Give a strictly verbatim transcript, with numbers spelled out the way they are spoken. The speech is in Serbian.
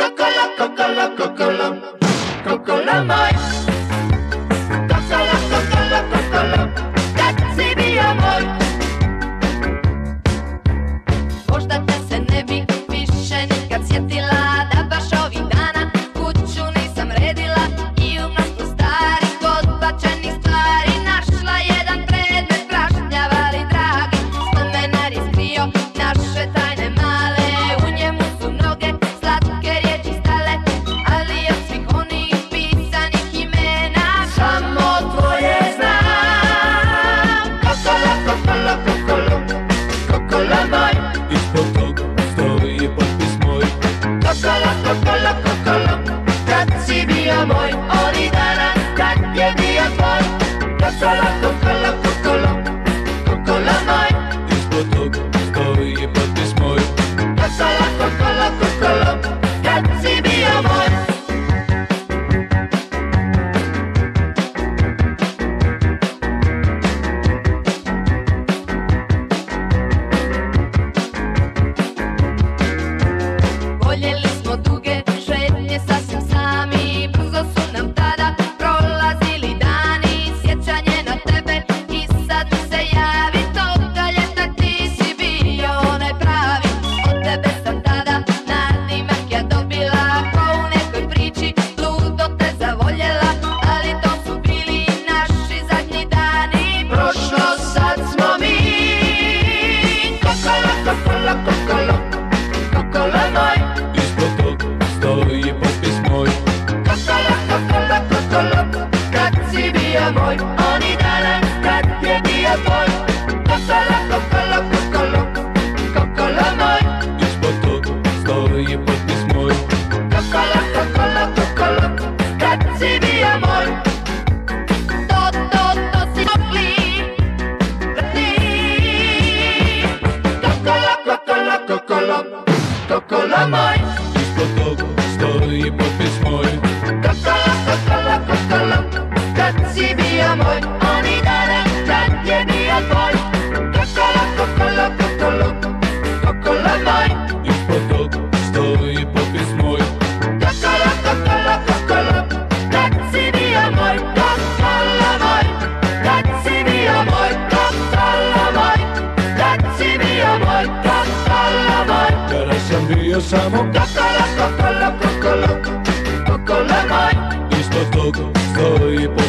Coccolo, coccolo, coccolo, coccolo moj. Coccolo, coccolo, coccolo, reci bio moj. Možda te se ne bi više nikad sjetila, da baš ovih dana kuću nisam redila i u mnoštvu starih odbačenih stvari našla jedan predmet prašnjav, ali dragi. Spomenar je skrio naše tajne male, u njemu su mnoge slatke riječi stale, ali od svih onih pisanih imena samo tvoje znam. Coccolo, coccolo, coccolo, coccolo moj. Ispod tog stoji je potpis moj. Coccolo, coccolo, coccolo, kad si bio moj, oni danas kad je bio tvoj. Coccolo, coccolo, coccolo, coccolo moj. Ispod tog stoji je potpis moj. Coccolo, coccolo, coccolo, kad si bio moj. Voljeli smo duge šetnje sasvim sami, brzo su nam tada prolazili dani. Sjećanje na tebe i sad mi se javi, toga ljeta ti si bio onaj pravi. Od tebe sam tada nadimak ja dobila, ko u nekoj priči ludo te zavoljela, ali to su bili naši zadnji dani. Prošlo sad smo mi. Coccolo, coccolo, coccolo, coccolo moj. Ispod tog stoji je potpis moj. Coccolo, coccolo, coccolo, kad si bio moj, oni danas kad je bio tvoj. Coccolo, coccolo, coccolo, coccolo moj. Ispod tog stoji je potpis moj. Coccolo, coccolo, coccolo, kad si bio moj. To, to, to si mogli ti. Coccolo, coccolo, coccolo, coccolo moj. Ispod tog stoji je potpis moj. Coccolo, coccolo, coccolo, kad si bio moj, oni danas kad je bio tvoj. Coccolo, coccolo, coccolo, coccolo moj. Ispod tog stoji je potpis moj. Coccolo, coccolo, coccolo, kad si bio moj. Coccolo moj, kad si bio moj. Coccolo moj, kad si bio moj. Coccolo moj. Kada sam bio samo Coccolo, coccolo, coccolo, coccolo moj. ispod tog stoji potpis